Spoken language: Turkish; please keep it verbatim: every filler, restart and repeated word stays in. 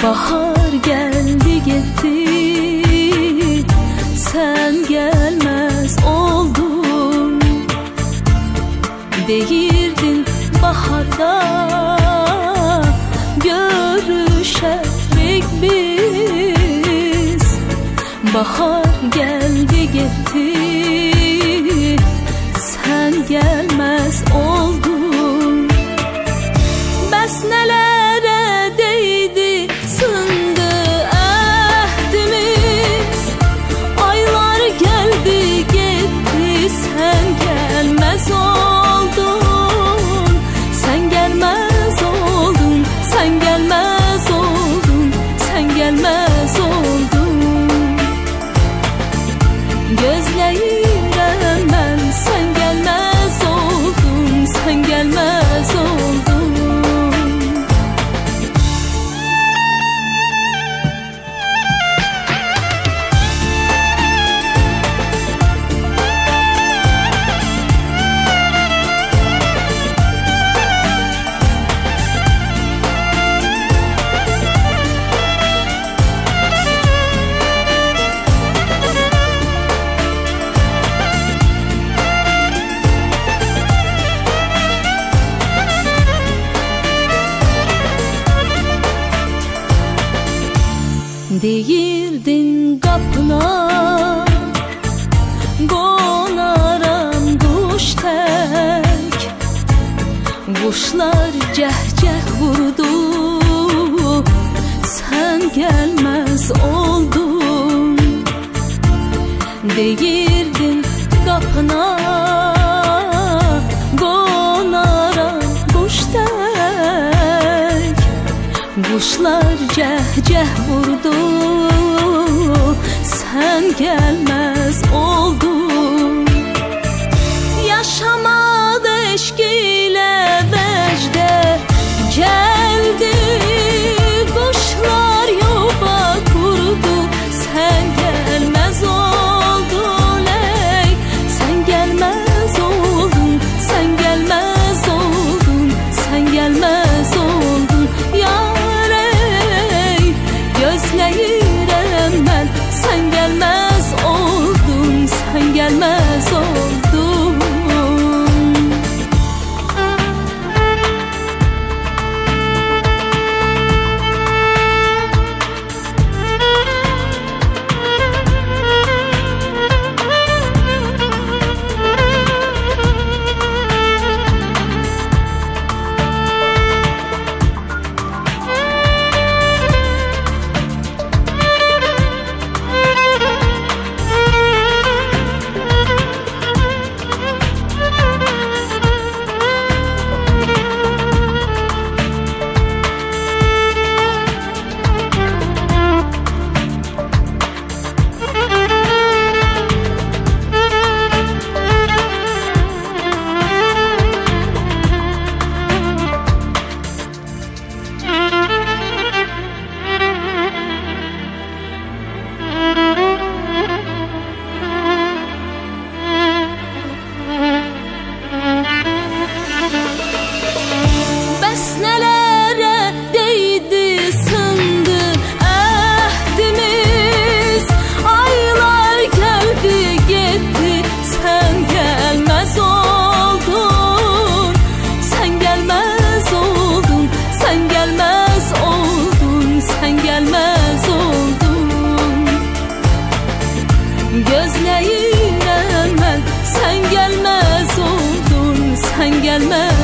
Bahar geldi gitti, sen gelmez oldun. Değirdin baharda görüşerdik biz. Bahar geldi gitti, sen gelmez oldun. Bəs nelere değdi sındı ahdimiz. Aylar geldi gitti, sen gelmez oldun. Sen gelmez oldun, sen gelmez oldun, sen gelmez oldun. Gözleyirəm ben, sen gelmez oldun, sen gelmez oldun. Deyirdin qapına qonaram quş tək. Quşlar cəhcəh vurdu, sən gəlməz oldun. Deyirdin qapına qonaram quş tək. Quşlar cəhcəh vurdu, sen gelmez oldun. Yaşamadı eşk ile vecde geldi. Kuşlar yuva kurdu, sen gelmez oldun ey. Sen gelmez oldun, sen gelmez oldun, sen gelmez oldun. Yar ey, gözleyirəm ben, sen gelmez oldun, sen gelmez oldun. Gözleyirəm mən, sen gelmez oldun, sen gelmez.